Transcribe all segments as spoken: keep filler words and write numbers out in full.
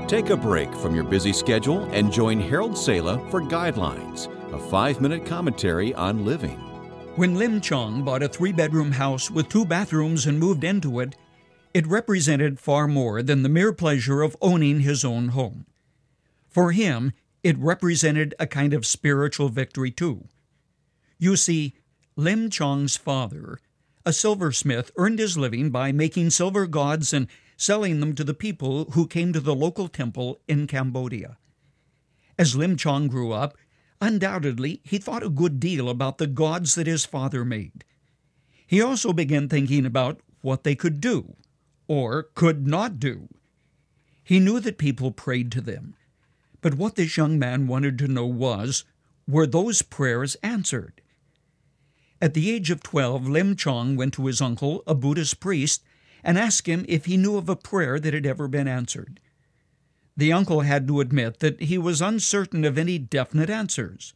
Take a break from your busy schedule and join Harold Sala for Guidelines, a five-minute commentary on living. When Lim Chong bought a three-bedroom house with two bathrooms and moved into it, it represented far more than the mere pleasure of owning his own home. For him, it represented a kind of spiritual victory too. You see, Lim Chong's father, a silversmith, earned his living by making silver gods and selling them to the people who came to the local temple in Cambodia. As Lim Chong grew up, undoubtedly he thought a good deal about the gods that his father made. He also began thinking about what they could do, or could not do. He knew that people prayed to them, but what this young man wanted to know was, were those prayers answered? At the age of twelve, Lim Chong went to his uncle, a Buddhist priest, and asked him if he knew of a prayer that had ever been answered. The uncle had to admit that he was uncertain of any definite answers.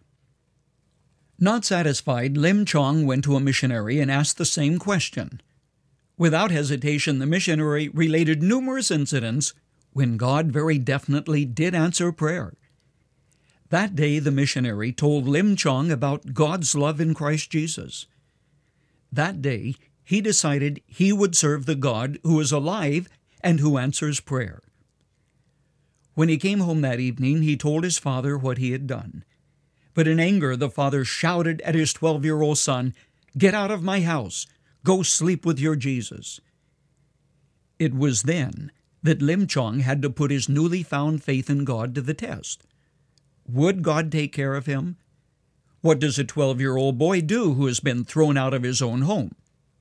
Not satisfied, Lim Chong went to a missionary and asked the same question. Without hesitation, the missionary related numerous incidents when God very definitely did answer prayer. That day, the missionary told Lim Chong about God's love in Christ Jesus. That day, he decided he would serve the God who is alive and who answers prayer. When he came home that evening, he told his father what he had done. But in anger, the father shouted at his twelve-year-old son, "Get out of my house! Go sleep with your Jesus!" It was then that Lim Chong had to put his newly found faith in God to the test. Would God take care of him? What does a twelve-year-old boy do who has been thrown out of his own home?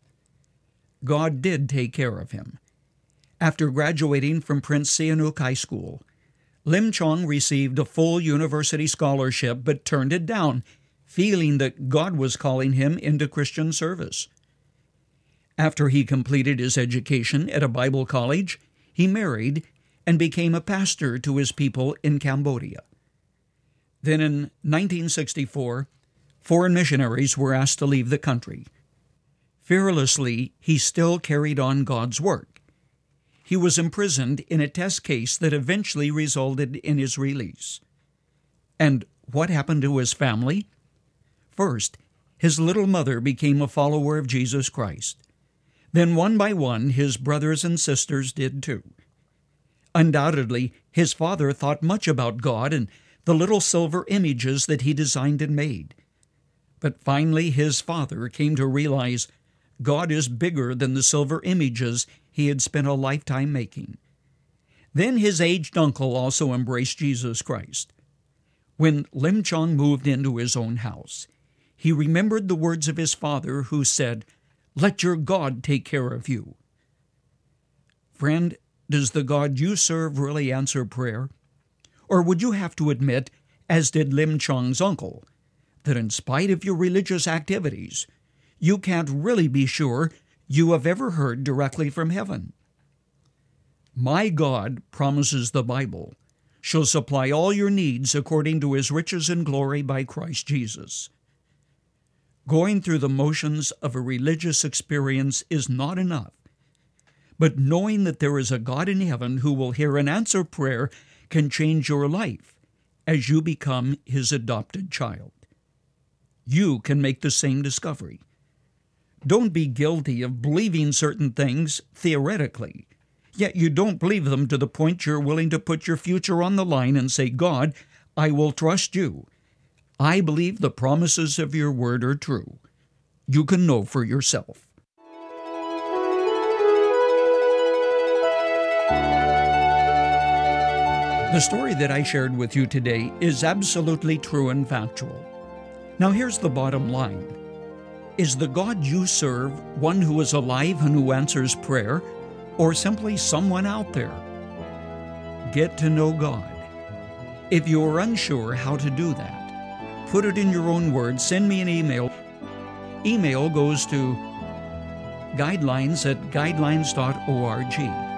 God did take care of him. After graduating from Prince Sihanouk High School, Lim Chong received a full university scholarship but turned it down, feeling that God was calling him into Christian service. After he completed his education at a Bible college, he married and became a pastor to his people in Cambodia. Then in nineteen sixty-four, foreign missionaries were asked to leave the country. Fearlessly, he still carried on God's work. He was imprisoned in a test case that eventually resulted in his release. And what happened to his family? First, his little mother became a follower of Jesus Christ. Then one by one, his brothers and sisters did too. Undoubtedly, his father thought much about God and the little silver images that he designed and made. But finally, his father came to realize God is bigger than the silver images he had spent a lifetime making. Then his aged uncle also embraced Jesus Christ. When Lim Chong moved into his own house, he remembered the words of his father who said, "Let your God take care of you." Friend, does the God you serve really answer prayer? Or would you have to admit, as did Lim Chong's uncle, that in spite of your religious activities, you can't really be sure you have ever heard directly from heaven? My God, promises the Bible, shall supply all your needs according to his riches and glory by Christ Jesus. Going through the motions of a religious experience is not enough, but knowing that there is a God in heaven who will hear and answer prayer can change your life as you become his adopted child. You can make the same discovery. Don't be guilty of believing certain things theoretically, yet you don't believe them to the point you're willing to put your future on the line and say, "God, I will trust you. I believe the promises of your word are true." You can know for yourself. The story that I shared with you today is absolutely true and factual. Now here's the bottom line. Is the God you serve one who is alive and who answers prayer, or simply someone out there? Get to know God. If you are unsure how to do that, put it in your own words. Send me an email. Email goes to guidelines at guidelines dot org.